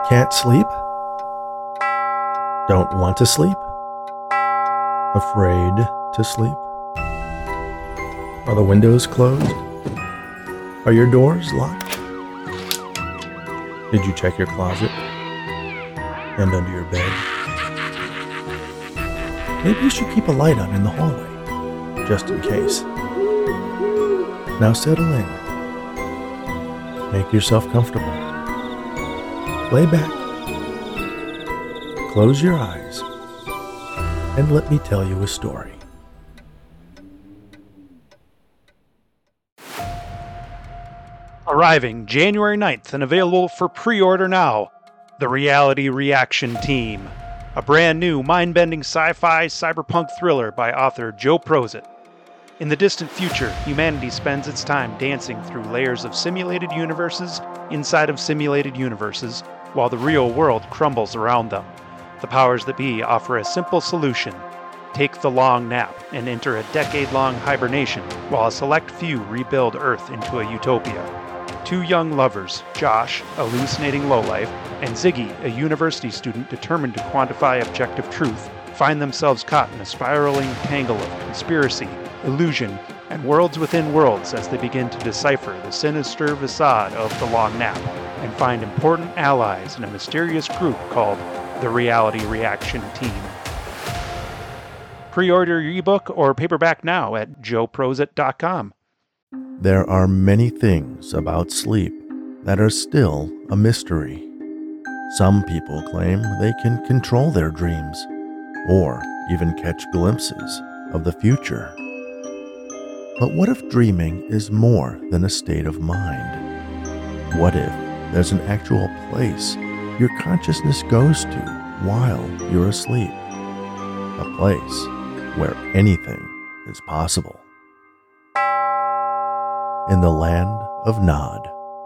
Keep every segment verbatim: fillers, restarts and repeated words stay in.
Can't sleep? Don't want to sleep? Afraid to sleep? Are the windows closed? Are your doors locked? Did you check your closet and under your bed? Maybe you should keep a light on in the hallway, just in case. Now settle in. Make yourself comfortable. Lay back. Close your eyes, and let me tell you a story. Arriving January ninth and available for pre-order now, The Reality Reaction Team, a brand new mind-bending sci-fi cyberpunk thriller by author Joe Prozit. In the distant future, humanity spends its time dancing through layers of simulated universes inside of simulated universes, while the real world crumbles around them. The powers that be offer a simple solution. Take the long nap and enter a decade-long hibernation, while a select few rebuild Earth into a utopia. Two young lovers, Josh, a hallucinating lowlife, and Ziggy, a university student determined to quantify objective truth, find themselves caught in a spiraling tangle of conspiracy, illusion, and worlds within worlds as they begin to decipher the sinister facade of the long nap and find important allies in a mysterious group called The Reality Reaction Team. Pre-order your ebook or paperback now at joe prozit dot com. There are many things about sleep that are still a mystery. Some people claim they can control their dreams, or even catch glimpses of the future. But what if dreaming is more than a state of mind? What if there's an actual place your consciousness goes to while you're asleep? A place where anything is possible. In the land of Nod.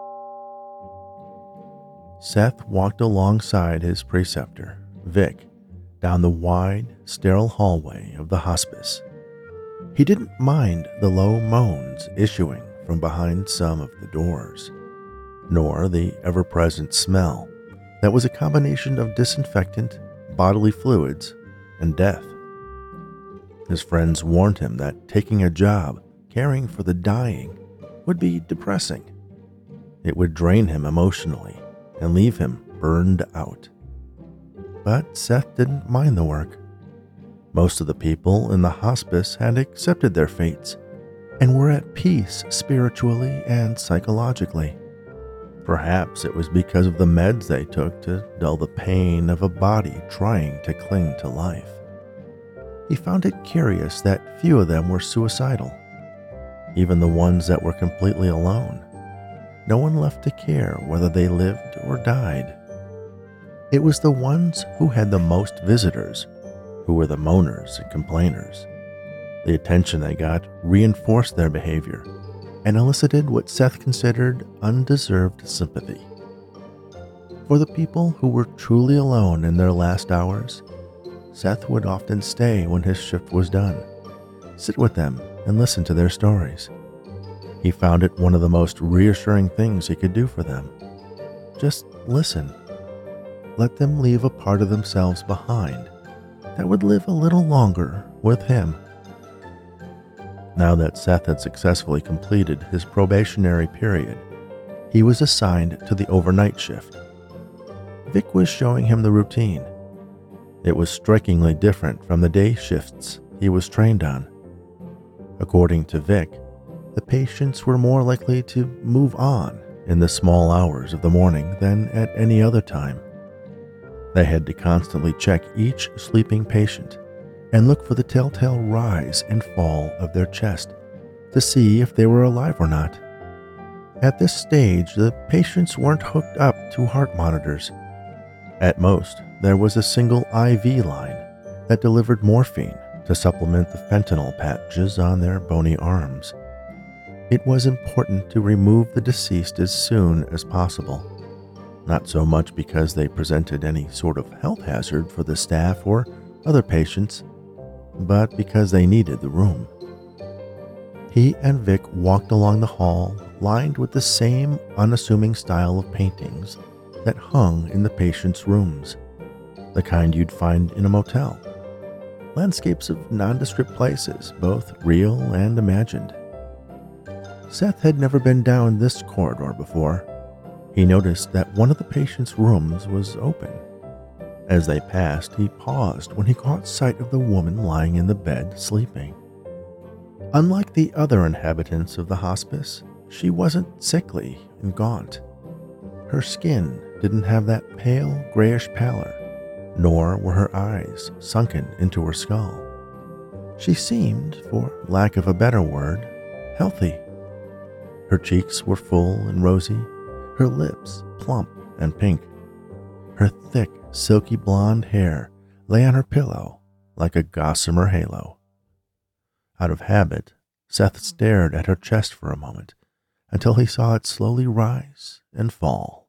Seth walked alongside his preceptor, Vic, down the wide, sterile hallway of the hospice. He didn't mind the low moans issuing from behind some of the doors, nor the ever-present smell that was a combination of disinfectant, bodily fluids, and death. His friends warned him that taking a job caring for the dying would be depressing. It would drain him emotionally and leave him burned out. But Seth didn't mind the work. Most of the people in the hospice had accepted their fates and were at peace spiritually and psychologically. Perhaps it was because of the meds they took to dull the pain of a body trying to cling to life. He found it curious that few of them were suicidal, even the ones that were completely alone. No one left to care whether they lived or died. It was the ones who had the most visitors who were the moaners and complainers. The attention they got reinforced their behavior and elicited what Seth considered undeserved sympathy. For the people who were truly alone in their last hours, Seth would often stay when his shift was done, sit with them and listen to their stories. He found it one of the most reassuring things he could do for them. Just listen. Let them leave a part of themselves behind that would live a little longer with him. Now that Seth had successfully completed his probationary period, he was assigned to the overnight shift. Vic was showing him the routine. It was strikingly different from the day shifts he was trained on. According to Vic, the patients were more likely to move on in the small hours of the morning than at any other time. They had to constantly check each sleeping patient and look for the telltale rise and fall of their chest to see if they were alive or not. At this stage, the patients weren't hooked up to heart monitors. At most, there was a single I V line that delivered morphine to supplement the fentanyl patches on their bony arms. It was important to remove the deceased as soon as possible, not so much because they presented any sort of health hazard for the staff or other patients, but because they needed the room. He and Vic walked along the hall lined with the same unassuming style of paintings that hung in the patient's rooms, the kind you'd find in a motel. Landscapes of nondescript places, both real and imagined. Seth had never been down this corridor before. He noticed that one of the patient's rooms was open. As they passed, he paused when he caught sight of the woman lying in the bed, sleeping. Unlike the other inhabitants of the hospice, she wasn't sickly and gaunt. Her skin didn't have that pale, grayish pallor, nor were her eyes sunken into her skull. She seemed, for lack of a better word, healthy. Her cheeks were full and rosy, her lips plump and pink. Her thick, silky blonde hair lay on her pillow like a gossamer halo. Out of habit, Seth stared at her chest for a moment until he saw it slowly rise and fall.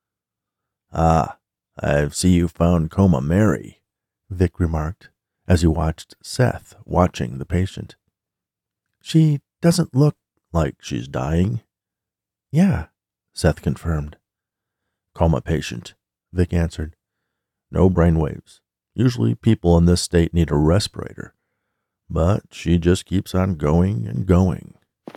"Ah, I see you found Coma Mary," Vic remarked as he watched Seth watching the patient. "She doesn't look like she's dying." "Yeah," Seth confirmed. "Coma patient," Vic answered. "No brainwaves. Usually people in this state need a respirator, but she just keeps on going and going."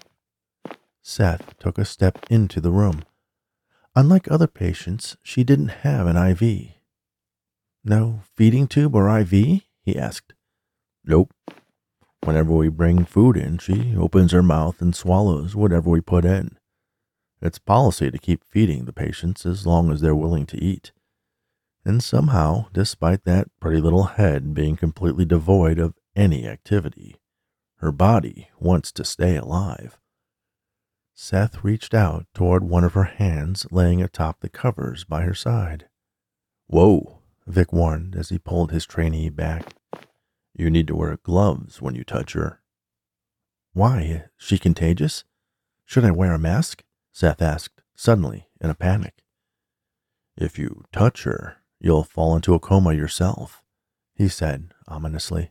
Seth took a step into the room. Unlike other patients, she didn't have an I V. "No feeding tube or I V?" he asked. "Nope. Whenever we bring food in, she opens her mouth and swallows whatever we put in. It's policy to keep feeding the patients as long as they're willing to eat. And somehow, despite that pretty little head being completely devoid of any activity, her body wants to stay alive." Seth reached out toward one of her hands laying atop the covers by her side. "Whoa," Vic warned as he pulled his trainee back. "You need to wear gloves when you touch her." "Why? Is she contagious? Should I wear a mask?" Seth asked, suddenly in a panic. "If you touch her, you'll fall into a coma yourself," he said ominously.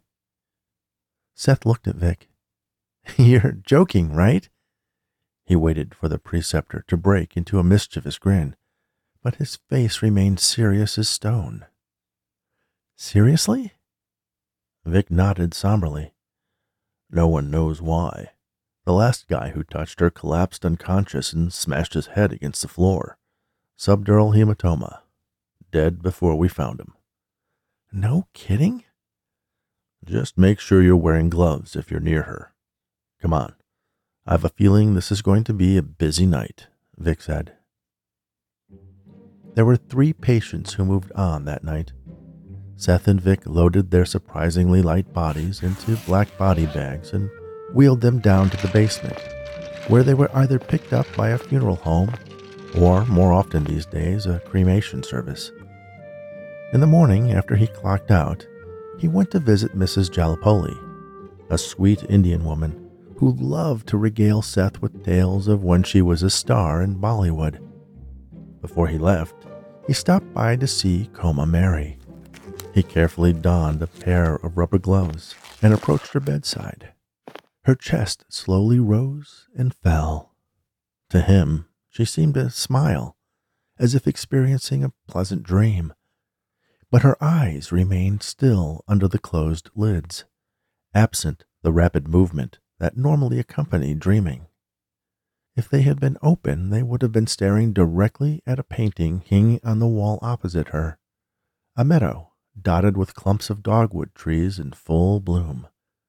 Seth looked at Vic. "You're joking, right?" He waited for the preceptor to break into a mischievous grin, but his face remained serious as stone. "Seriously?" Vic nodded somberly. "No one knows why. The last guy who touched her collapsed unconscious and smashed his head against the floor. Subdural hematoma. Dead before we found him." "No kidding?" "Just make sure you're wearing gloves if you're near her. Come on. I have a feeling this is going to be a busy night," Vic said. There were three patients who moved on that night. Seth and Vic loaded their surprisingly light bodies into black body bags and wheeled them down to the basement, where they were either picked up by a funeral home or, more often these days, a cremation service. In the morning, after he clocked out, he went to visit Missus Jalapoli, a sweet Indian woman who loved to regale Seth with tales of when she was a star in Bollywood. Before he left, he stopped by to see Coma Mary. He carefully donned a pair of rubber gloves and approached her bedside. Her chest slowly rose and fell. To him, she seemed to smile, as if experiencing a pleasant dream, but her eyes remained still under the closed lids, absent the rapid movement that normally accompanied dreaming. If they had been open, they would have been staring directly at a painting hanging on the wall opposite her, a meadow dotted with clumps of dogwood trees in full bloom.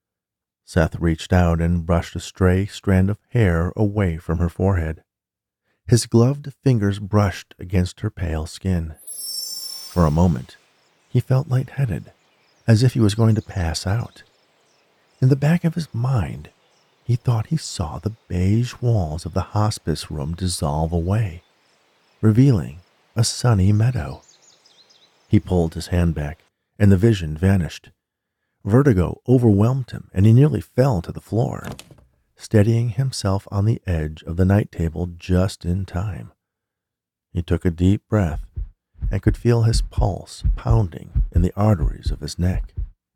Seth reached out and brushed a stray strand of hair away from her forehead. His gloved fingers brushed against her pale skin. For a moment, he felt lightheaded, as if he was going to pass out. In the back of his mind, he thought he saw the beige walls of the hospice room dissolve away, revealing a sunny meadow. He pulled his hand back, and the vision vanished. Vertigo overwhelmed him, and he nearly fell to the floor, steadying himself on the edge of the night table just in time. He took a deep breath and could feel his pulse pounding in the arteries of his neck.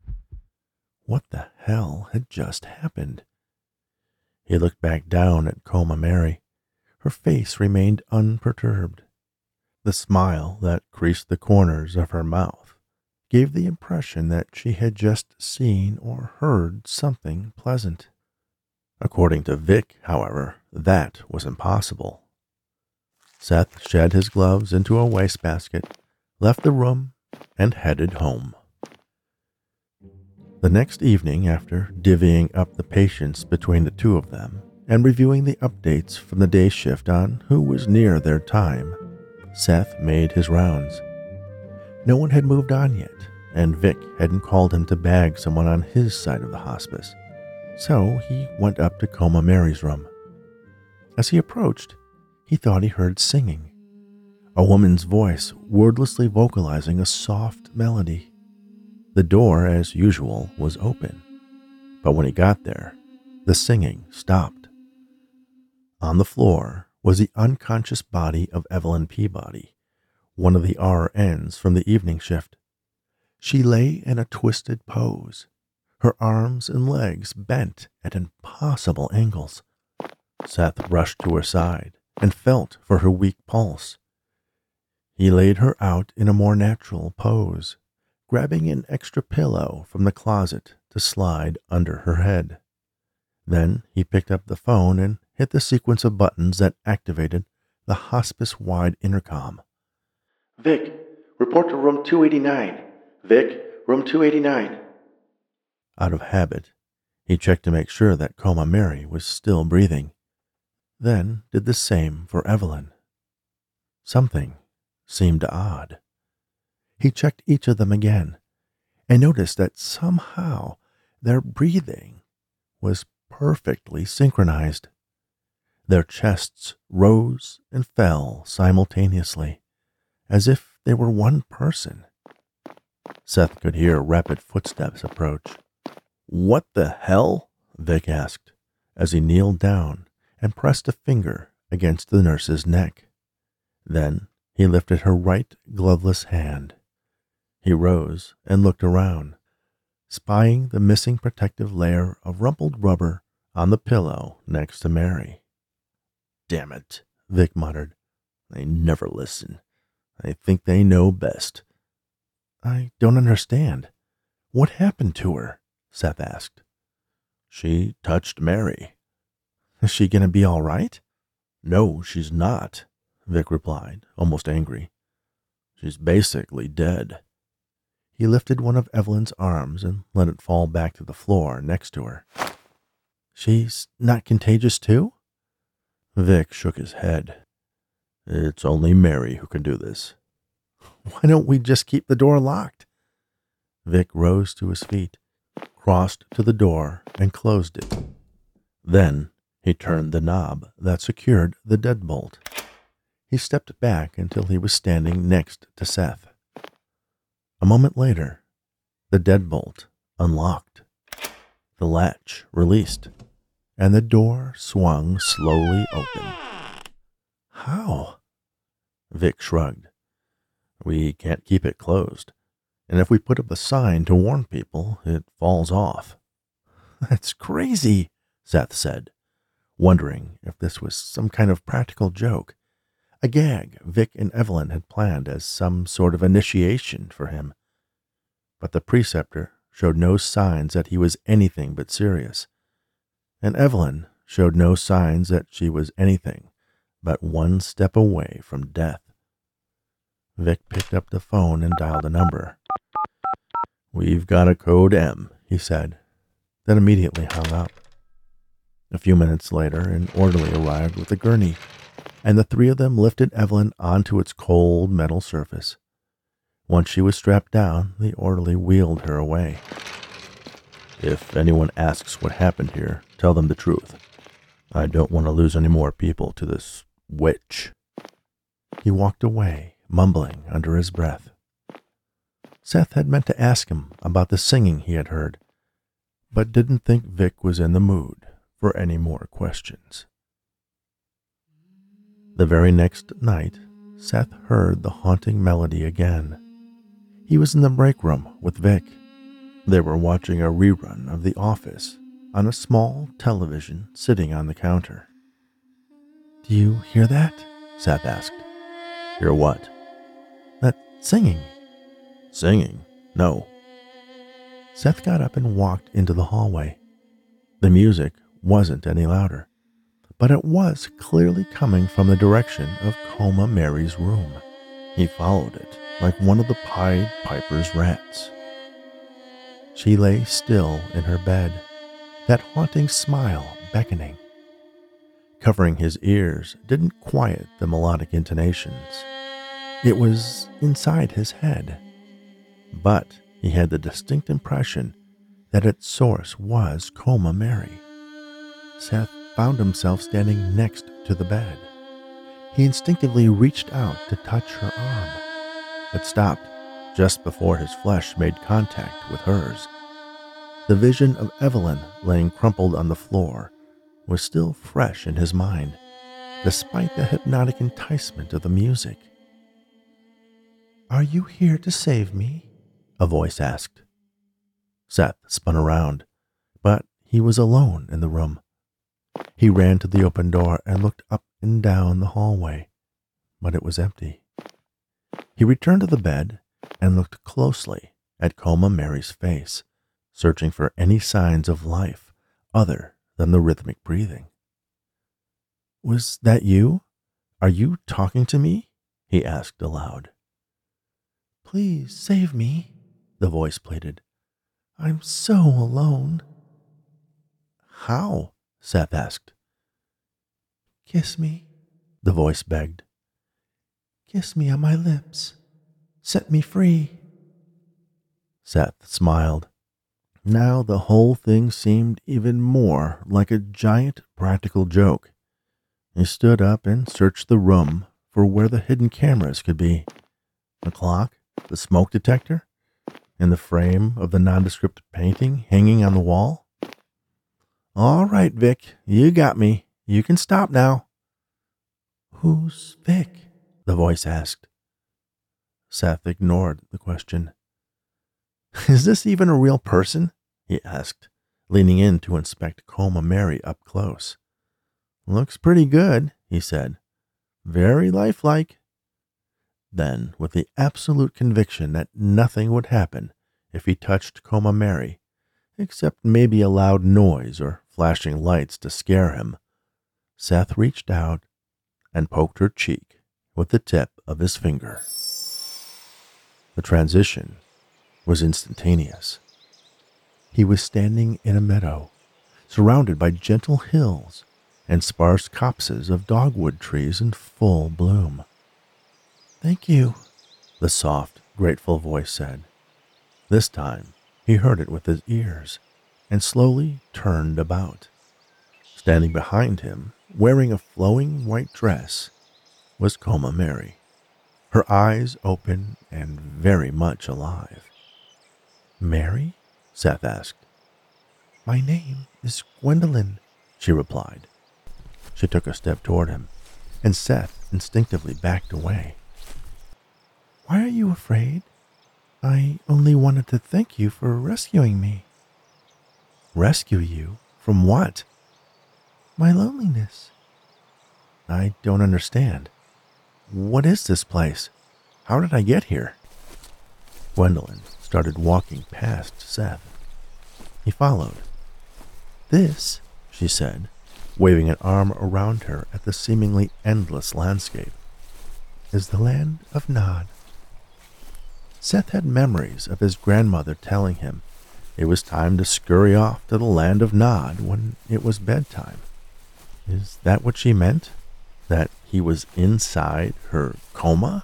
What the hell had just happened? He looked back down at Coma Mary. Her face remained unperturbed. The The smile that creased the corners of her mouth gave the impression that she had just seen or heard something pleasant. According to Vic, however, that was impossible. Seth shed his gloves into a wastebasket, left the room, and headed home. The next evening, after divvying up the patients between the two of them and reviewing the updates from the day shift on who was near their time, Seth made his rounds. No one had moved on yet, and Vic hadn't called him to bag someone on his side of the hospice, so he went up to Coma Mary's room. As he approached, he thought he heard singing, a woman's voice wordlessly vocalizing a soft melody. The door, as usual, was open, but when he got there, the singing stopped. On the floor was the unconscious body of Evelyn Peabody, one of the R Ns from the evening shift. She lay in a twisted pose, her arms and legs bent at impossible angles. Seth rushed to her side and felt for her weak pulse. He laid her out in a more natural pose, grabbing an extra pillow from the closet to slide under her head. Then he picked up the phone and hit the sequence of buttons that activated the hospice-wide intercom. Vic, report to room two eighty-nine. Vic, room two eighty-nine. Out of habit, he checked to make sure that Coma Mary was still breathing, then did the same for Evelyn. Something seemed odd. He checked each of them again and noticed that somehow their breathing was perfectly synchronized. Their chests rose and fell simultaneously, as if they were one person. Seth could hear rapid footsteps approach. "What the hell?" Vic asked, as he kneeled down and pressed a finger against the nurse's neck. Then he lifted her right gloveless hand. He rose and looked around, spying the missing protective layer of rumpled rubber on the pillow next to Mary. "Damn it," Vic muttered. "They never listen. I think they know best." "I don't understand. What happened to her?" Seth asked. "She touched Mary." "Is she going to be all right?" "No, she's not," Vic replied, almost angry. "She's basically dead." He lifted one of Evelyn's arms and let it fall back to the floor next to her. "She's not contagious too?" Vic shook his head. "It's only Mary who can do this." "Why don't we just keep the door locked?" Vic rose to his feet, crossed to the door, and closed it. Then he turned the knob that secured the deadbolt. He stepped back until he was standing next to Seth. A moment later, the deadbolt unlocked, the latch released, and the door swung slowly open. "How?" Vic shrugged. "We can't keep it closed, and if we put up a sign to warn people, it falls off." "That's crazy," Seth said, wondering if this was some kind of practical joke, a gag Vic and Evelyn had planned as some sort of initiation for him. But the preceptor showed no signs that he was anything but serious, and Evelyn showed no signs that she was anything but one step away from death. Vic picked up the phone and dialed a number. "We've got a code M," he said, then immediately hung up. A few minutes later, an orderly arrived with a gurney, and the three of them lifted Evelyn onto its cold metal surface. Once she was strapped down, the orderly wheeled her away. "If anyone asks what happened here, tell them the truth. I don't want to lose any more people to this witch." He walked away, mumbling under his breath. Seth had meant to ask him about the singing he had heard, but didn't think Vic was in the mood for any more questions. The very next night, Seth heard the haunting melody again. He was in the break room with Vic. They were watching a rerun of The Office on a small television sitting on the counter. "Do you hear that?" Seth asked. "Hear what?" That singing. Singing? No. Seth got up and walked into the hallway. The music wasn't any louder, but it was clearly coming from the direction of Coma Mary's room. He followed it like one of the Pied Piper's rats. She lay still in her bed, that haunting smile beckoning. Covering his ears didn't quiet the melodic intonations. It was inside his head, but he had the distinct impression that its source was Coma Mary. Seth found himself standing next to the bed. He instinctively reached out to touch her arm, but stopped just before his flesh made contact with hers. The vision of Evelyn laying crumpled on the floor was still fresh in his mind, despite the hypnotic enticement of the music. "Are you here to save me?" a voice asked. Seth spun around, but he was alone in the room. He ran to the open door and looked up and down the hallway, but it was empty. He returned to the bed and looked closely at Coma Mary's face, searching for any signs of life other than the rhythmic breathing. "Was that you? Are you talking to me?" he asked aloud. "Please save me," the voice pleaded. "I'm so alone." "How?" Seth asked. "Kiss me," the voice begged. "Kiss me on my lips. Set me free." Seth smiled. Now the whole thing seemed even more like a giant practical joke. He stood up and searched the room for where the hidden cameras could be. The clock, the smoke detector, and the frame of the nondescript painting hanging on the wall. "All right, Vic, you got me. You can stop now." "Who's Vic?" the voice asked. Seth ignored the question. "Is this even a real person?" he asked, leaning in to inspect Coma Mary up close. "Looks pretty good," he said. "Very lifelike." Then, with the absolute conviction that nothing would happen if he touched Coma Mary, except maybe a loud noise or flashing lights to scare him, Seth reached out and poked her cheek with the tip of his finger. The transition was instantaneous. He was standing in a meadow, surrounded by gentle hills and sparse copses of dogwood trees in full bloom. "Thank you," the soft, grateful voice said. This time, he heard it with his ears and slowly turned about. Standing behind him, wearing a flowing white dress, was Coma Mary, her eyes open and very much alive. "Mary?" Seth asked. "My name is Gwendolyn," she replied. She took a step toward him, and Seth instinctively backed away. "Why are you afraid? I only wanted to thank you for rescuing me." "Rescue you? From what?" "My loneliness." "I don't understand. What is this place? How did I get here?" Gwendolyn started walking past Seth. He followed. "This," she said, waving an arm around her at the seemingly endless landscape, "is the land of Nod." Seth had memories of his grandmother telling him it was time to scurry off to the land of Nod when it was bedtime. Is that what she meant? That he was inside her coma?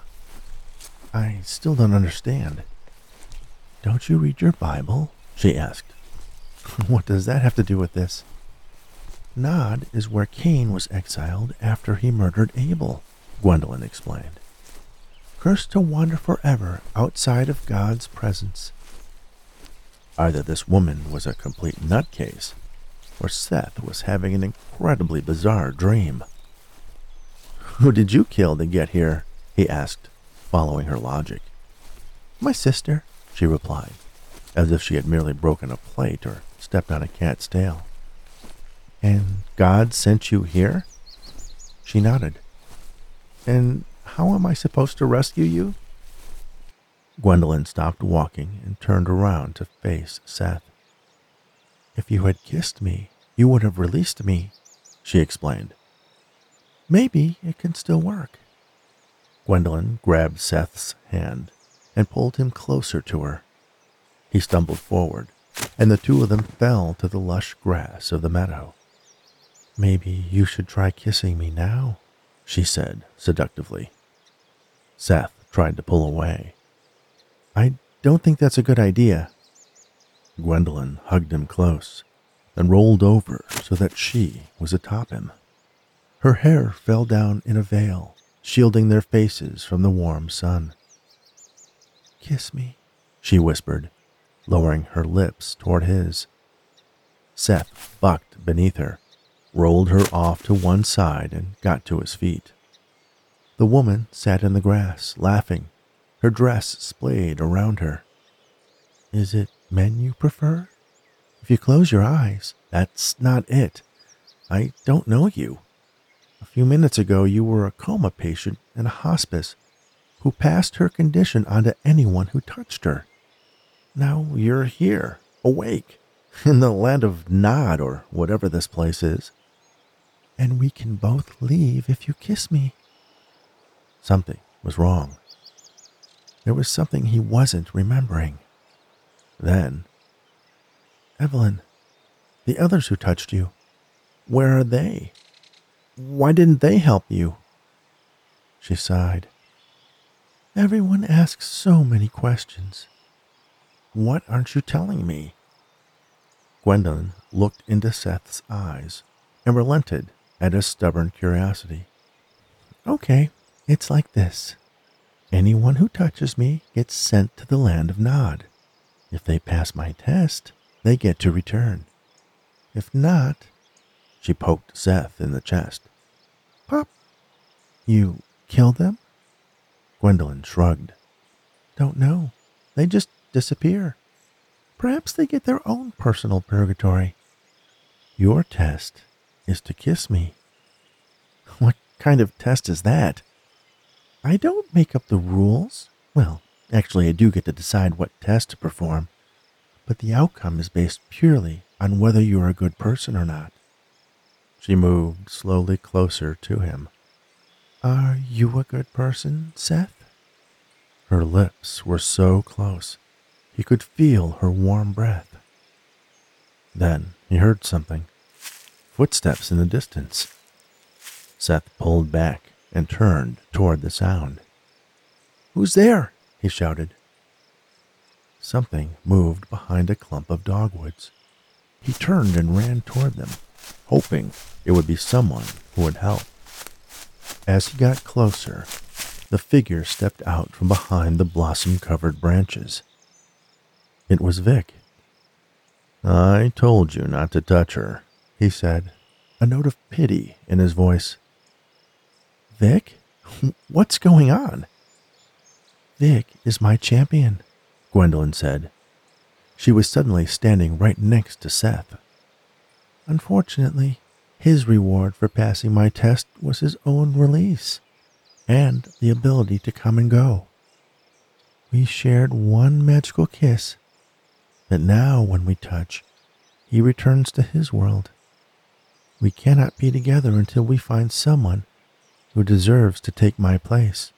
I still don't understand. "Don't you read your Bible?" she asked. "What does that have to do with this?" "Nod is where Cain was exiled after he murdered Abel," Gwendolyn explained. "Cursed to wander forever outside of God's presence." Either this woman was a complete nutcase, or Seth was having an incredibly bizarre dream. "Who did you kill to get here?" he asked, following her logic. "My sister," she replied, as if she had merely broken a plate or stepped on a cat's tail. "And God sent you here?" She nodded. "And how am I supposed to rescue you?" Gwendolyn stopped walking and turned around to face Seth. "If you had kissed me, you would have released me," she explained. "Maybe it can still work." Gwendolyn grabbed Seth's hand and pulled him closer to her. He stumbled forward, and the two of them fell to the lush grass of the meadow. "Maybe you should try kissing me now," she said seductively. Seth tried to pull away. "I don't think that's a good idea." Gwendolyn hugged him close, then rolled over so that she was atop him. Her hair fell down in a veil, shielding their faces from the warm sun. "Kiss me," she whispered, lowering her lips toward his. Seth bucked beneath her, rolled her off to one side, and got to his feet. The woman sat in the grass, laughing, her dress splayed around her. "Is it men you prefer? If you close your eyes, that's not it. I don't know you. A few minutes ago, you were a coma patient in a hospice who passed her condition on to anyone who touched her. Now you're here, awake, in the land of Nod or whatever this place is. And we can both leave if you kiss me." Something was wrong. There was something he wasn't remembering. Then, "Evelyn, the others who touched you, where are they? Why didn't they help you?" She sighed. "Everyone asks so many questions. What aren't you telling me?" Gwendolyn looked into Seth's eyes and relented at his stubborn curiosity. "Okay, it's like this. Anyone who touches me gets sent to the land of Nod. If they pass my test, they get to return. If not," she poked Seth in the chest. "Pop." "You kill them?" Gwendolyn shrugged. "Don't know. They just disappear. Perhaps they get their own personal purgatory. Your test is to kiss me." "What kind of test is that?" "I don't make up the rules. Well, actually, I do get to decide what test to perform, but the outcome is based purely on whether you're a good person or not." She moved slowly closer to him. "Are you a good person, Seth?" Her lips were so close, he could feel her warm breath. Then he heard something. Footsteps in the distance. Seth pulled back and turned toward the sound. "Who's there?" he shouted. Something moved behind a clump of dogwoods. He turned and ran toward them, hoping it would be someone who would help. As he got closer, the figure stepped out from behind the blossom-covered branches. It was Vic. "I told you not to touch her," he said, a note of pity in his voice. "Vic? What's going on?" "Vic is my champion," Gwendolyn said. She was suddenly standing right next to Seth. "Unfortunately, his reward for passing my test was his own release, and the ability to come and go. We shared one magical kiss, but now when we touch, he returns to his world. We cannot be together until we find someone who deserves to take my place."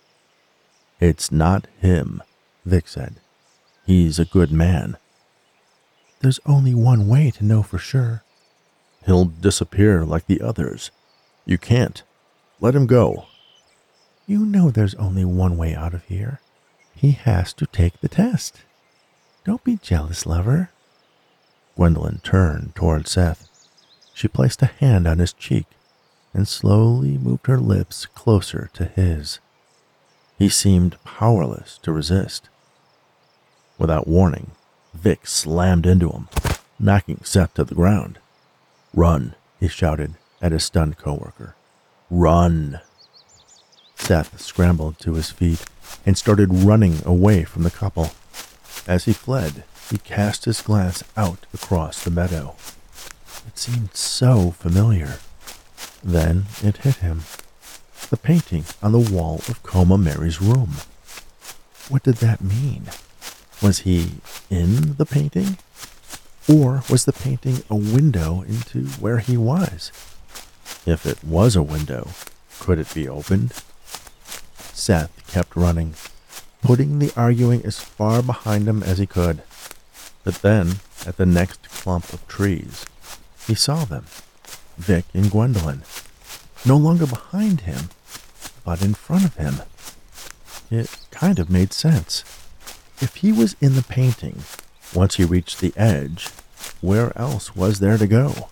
"It's not him," Vic said. "He's a good man." "There's only one way to know for sure." "He'll disappear like the others. You can't. Let him go." "You know there's only one way out of here. He has to take the test. Don't be jealous, lover." Gwendolyn turned toward Seth. She placed a hand on his cheek and slowly moved her lips closer to his. He seemed powerless to resist. Without warning, Vic slammed into him, knocking Seth to the ground. "Run," he shouted at his stunned coworker. "Run." Seth scrambled to his feet and started running away from the couple. As he fled, he cast his glance out across the meadow. It seemed so familiar. Then it hit him. The painting on the wall of Coma Mary's room. what did that mean? Was he in the painting? Or was the painting a window into where he was? If it was a window, could it be opened? Seth kept running, putting the arguing as far behind him as he could. But then, at the next clump of trees, he saw them, Vic and Gwendolyn, no longer behind him, but in front of him. It kind of made sense. If he was in the painting, once he reached the edge, where else was there to go?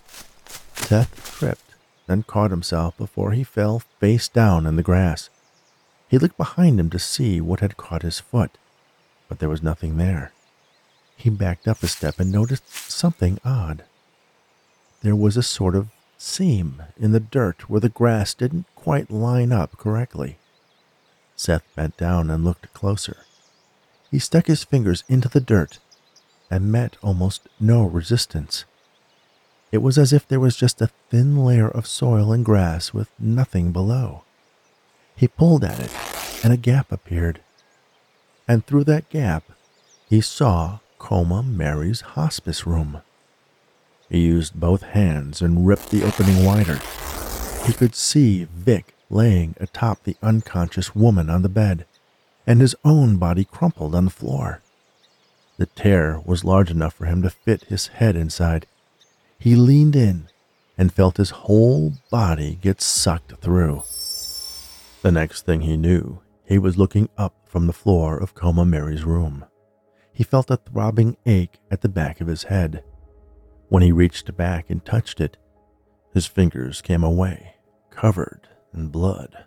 Seth tripped, then caught himself before he fell face down in the grass. He looked behind him to see what had caught his foot, but there was nothing there. He backed up a step and noticed something odd. There was a sort of seam in the dirt where the grass didn't quite line up correctly. Seth bent down and looked closer. He stuck his fingers into the dirt and met almost no resistance. It was as if there was just a thin layer of soil and grass with nothing below. He pulled at it, and a gap appeared. And through that gap, he saw Coma Mary's hospice room. He used both hands and ripped the opening wider. He could see Vic laying atop the unconscious woman on the bed, and his own body crumpled on the floor. The tear was large enough for him to fit his head inside. He leaned in and felt his whole body get sucked through. The next thing he knew, he was looking up from the floor of Coma Mary's room. He felt a throbbing ache at the back of his head. When he reached back and touched it, his fingers came away, covered in blood.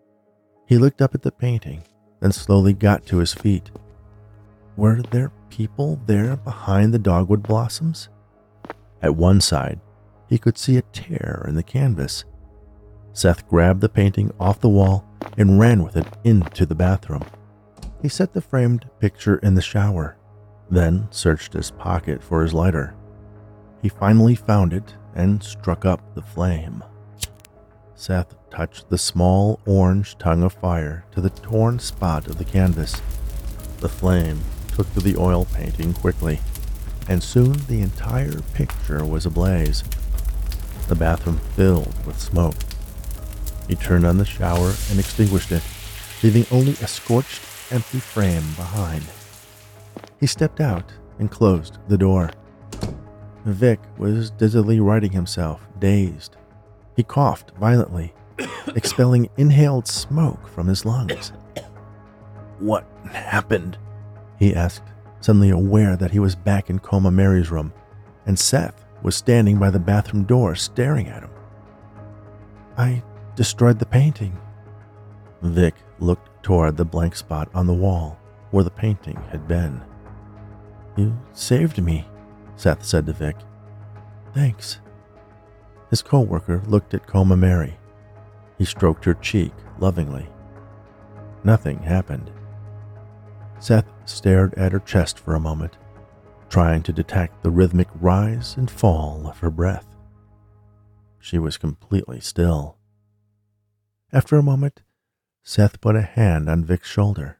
He looked up at the painting, then slowly got to his feet. Were there people there behind the dogwood blossoms? At one side, he could see a tear in the canvas. Seth grabbed the painting off the wall and ran with it into the bathroom. He set the framed picture in the shower, then searched his pocket for his lighter. He finally found it and struck up the flame. Seth touched the small orange tongue of fire to the torn spot of the canvas. The flame took to the oil painting quickly, and soon the entire picture was ablaze. The bathroom filled with smoke. He turned on the shower and extinguished it, leaving only a scorched, empty frame behind. He stepped out and closed the door. Vic was dizzily righting himself, dazed. He coughed violently, expelling inhaled smoke from his lungs. "What happened?" he asked, suddenly aware that he was back in Coma Mary's room, and Seth was standing by the bathroom door staring at him. "I destroyed the painting." Vic looked toward the blank spot on the wall where the painting had been. "You saved me," Seth said to Vic. "Thanks." His co-worker looked at Coma Mary. He stroked her cheek lovingly. Nothing happened. Seth stared at her chest for a moment, trying to detect the rhythmic rise and fall of her breath. She was completely still. After a moment, Seth put a hand on Vic's shoulder.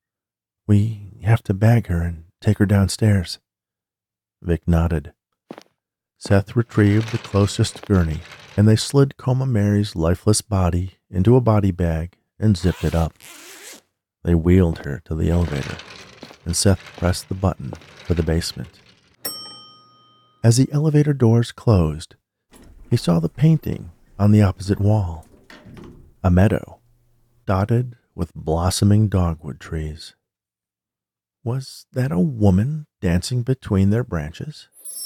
"We have to bag her and take her downstairs." Vic nodded. Seth retrieved the closest gurney, and they slid Coma Mary's lifeless body into a body bag and zipped it up. They wheeled her to the elevator, and Seth pressed the button for the basement. As the elevator doors closed, he saw the painting on the opposite wall. A meadow, dotted with blossoming dogwood trees. Was that a woman dancing between their branches?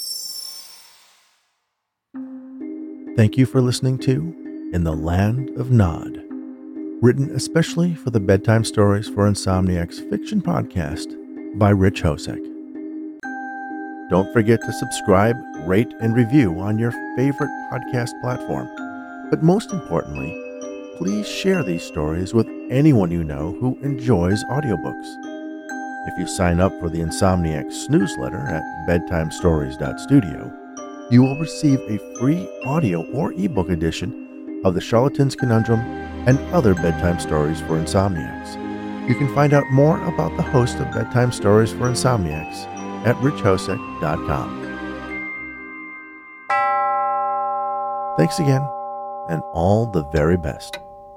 Thank you for listening to In the Land of Nod, written especially for the Bedtime Stories for Insomniacs fiction podcast by Rich Hosek. Don't forget to subscribe, rate, and review on your favorite podcast platform. But most importantly, please share these stories with anyone you know who enjoys audiobooks. If you sign up for the Insomniacs newsletter at bedtime stories dot studio, you will receive a free audio or ebook edition of The Charlatan's Conundrum and other bedtime stories for insomniacs. You can find out more about the host of Bedtime Stories for Insomniacs at rich hosek dot com. Thanks again, and all the very best.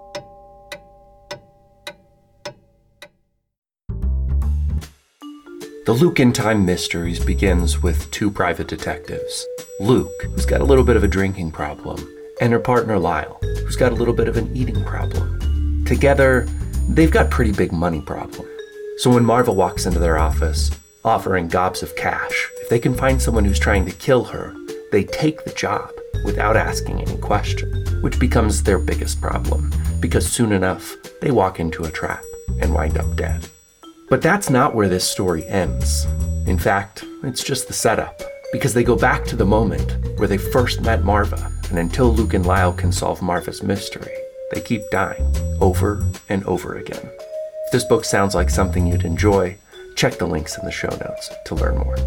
The Luke in Time Mysteries begins with two private detectives. Luke, who's got a little bit of a drinking problem, and her partner Lyle, who's got a little bit of an eating problem. Together, they've got pretty big money problem. So when Marva walks into their office, offering gobs of cash, if they can find someone who's trying to kill her, they take the job without asking any question, which becomes their biggest problem, because soon enough, they walk into a trap and wind up dead. But that's not where this story ends. In fact, it's just the setup, because they go back to the moment where they first met Marva, and until Luke and Lyle can solve Marva's mystery, they keep dying over and over again. If this book sounds like something you'd enjoy, check the links in the show notes to learn more.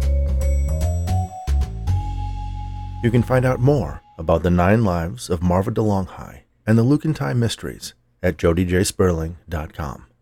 You can find out more about the nine lives of Marva DeLonghi and the Luke in Time Mysteries at jody j sperling dot com.